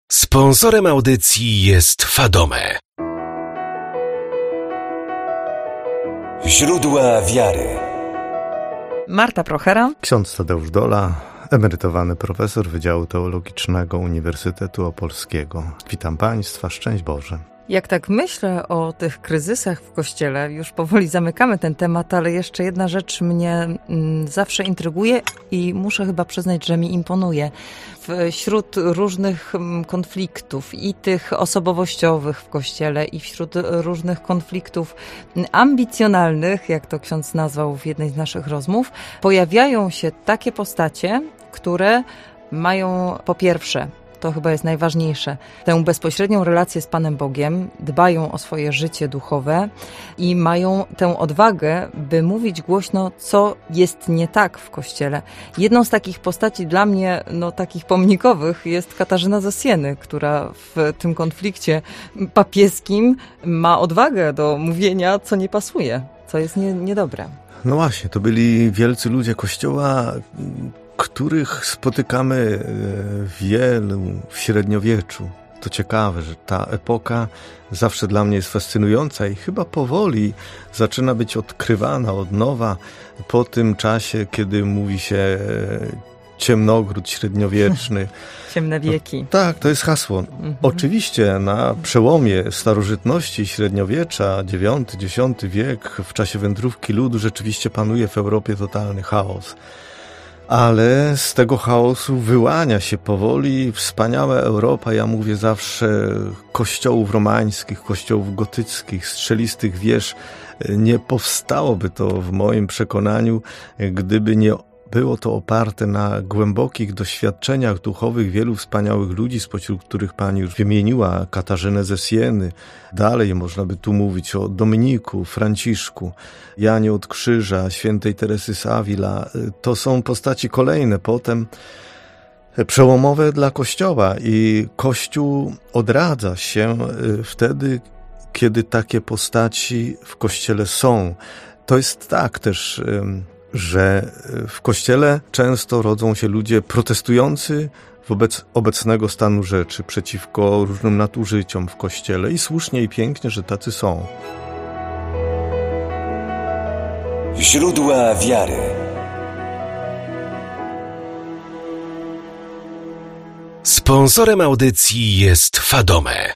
Sponsorem audycji jest Fadome. Źródła wiary. Marta Prochera. Ksiądz Tadeusz Dola, emerytowany profesor Wydziału Teologicznego Uniwersytetu Opolskiego. Witam Państwa, szczęść Boże. Jak tak myślę o tych kryzysach w Kościele, już powoli zamykamy ten temat, ale jeszcze jedna rzecz mnie zawsze intryguje i muszę chyba przyznać, że mi imponuje. Wśród różnych konfliktów i tych osobowościowych w Kościele i wśród różnych konfliktów ambicjonalnych, jak to ksiądz nazwał w jednej z naszych rozmów, pojawiają się takie postacie, które mają po pierwsze, to chyba jest najważniejsze, tę bezpośrednią relację z Panem Bogiem, dbają o swoje życie duchowe i mają tę odwagę, by mówić głośno, co jest nie tak w Kościele. Jedną z takich postaci dla mnie, takich pomnikowych, jest Katarzyna ze Sieny, która w tym konflikcie papieskim ma odwagę do mówienia, co nie pasuje, co jest niedobre. No właśnie, to byli wielcy ludzie Kościoła, których spotykamy wielu w średniowieczu. To ciekawe, że ta epoka zawsze dla mnie jest fascynująca i chyba powoli zaczyna być odkrywana od nowa po tym czasie, kiedy mówi się ciemnogród średniowieczny. Ciemne wieki. Tak, to jest hasło. Oczywiście na przełomie starożytności i średniowiecza, IX, X wiek, w czasie wędrówki ludu rzeczywiście panuje w Europie totalny chaos. Ale z tego chaosu wyłania się powoli wspaniała Europa, ja mówię zawsze, kościołów romańskich, kościołów gotyckich, strzelistych wież. Nie powstałoby to w moim przekonaniu, gdyby nie było to oparte na głębokich doświadczeniach duchowych wielu wspaniałych ludzi, spośród których Pani już wymieniła Katarzynę ze Sieny. Dalej można by tu mówić o Dominiku, Franciszku, Janie od Krzyża, świętej Teresy z Avila. To są postaci kolejne potem przełomowe dla Kościoła i Kościół odradza się wtedy, kiedy takie postaci w Kościele są. To jest tak też, że w Kościele często rodzą się ludzie protestujący wobec obecnego stanu rzeczy, przeciwko różnym nadużyciom w Kościele i słusznie i pięknie, że tacy są. Źródła wiary. Sponsorem audycji jest Fadome.